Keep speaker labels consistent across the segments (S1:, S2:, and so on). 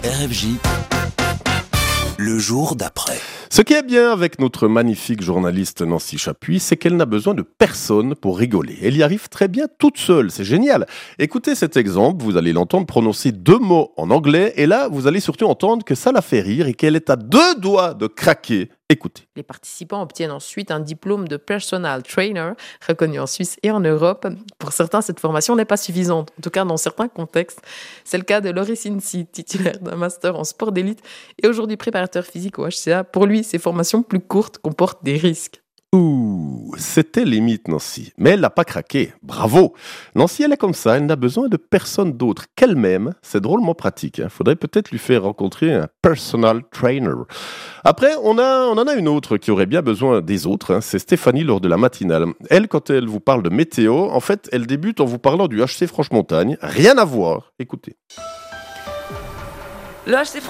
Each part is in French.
S1: RFJ, le jour d'après.
S2: Ce qui est bien avec notre magnifique journaliste Nancy Chapuis, c'est qu'elle n'a besoin de personne pour rigoler. Elle y arrive très bien toute seule, c'est génial. Écoutez cet exemple, vous allez l'entendre prononcer 2 mots en anglais, et là, vous allez surtout entendre que ça la fait rire et qu'elle est à 2 doigts de craquer. Écoutez.
S3: Les participants obtiennent ensuite un diplôme de personal trainer, reconnu en Suisse et en Europe. Pour certains, cette formation n'est pas suffisante, en tout cas dans certains contextes. C'est le cas de Loris Insi, titulaire d'un master en sport d'élite et aujourd'hui préparateur physique au HCA. Pour lui, ces formations plus courtes comportent des risques.
S2: Ouh, c'était limite Nancy, mais elle n'a pas craqué, bravo. Nancy, elle est comme ça, elle n'a besoin de personne d'autre qu'elle-même, c'est drôlement pratique. Faudrait peut-être lui faire rencontrer un personal trainer. Après, on en a une autre qui aurait bien besoin des autres, c'est Stéphanie lors de la matinale. Elle, quand elle vous parle de météo, en fait, elle débute en vous parlant du HC Franche-Montagne, rien à voir, écoutez.
S4: Le HC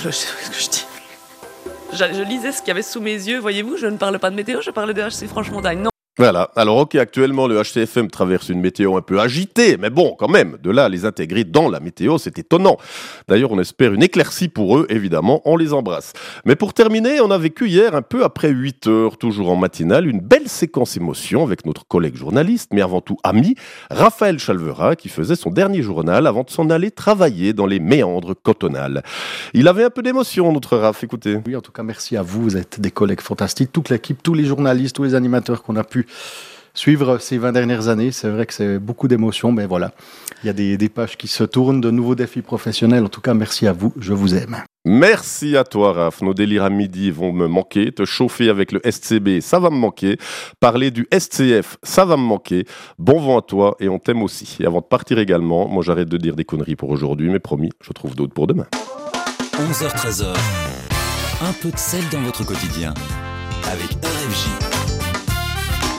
S4: Je lisais ce qu'il y avait sous mes yeux, voyez-vous, je ne parle pas de météo, je parle de HC Franche-Montagne. Non.
S2: Voilà, alors ok, actuellement le HCFM traverse une météo un peu agitée, mais bon, quand même, de là à les intégrer dans la météo, c'est étonnant. D'ailleurs, on espère une éclaircie pour eux, évidemment, on les embrasse. Mais pour terminer, on a vécu hier, un peu après 8 heures, toujours en matinale, une belle séquence émotion avec notre collègue journaliste, mais avant tout ami, Raphaël Chalvera, qui faisait son dernier journal avant de s'en aller travailler dans les méandres cotonales. Il avait un peu d'émotion, notre Raph, écoutez.
S5: Oui, en tout cas, merci à vous êtes des collègues fantastiques, toute l'équipe, tous les journalistes, tous les animateurs qu'on a pu suivre ces 20 dernières années. C'est vrai que c'est beaucoup d'émotions, mais voilà, il y a des pages qui se tournent, de nouveaux défis professionnels. En tout cas, merci à vous, je vous aime.
S2: Merci à toi, Raph. Nos délires à midi vont me manquer. Te chauffer avec le SCB, ça va me manquer. Parler du SCF, ça va me manquer. Bon vent à toi et on t'aime aussi. Et avant de partir également, moi j'arrête de dire des conneries pour aujourd'hui, mais promis, je trouve d'autres pour demain.
S1: 11h-13h, un peu de sel dans votre quotidien avec RFJ.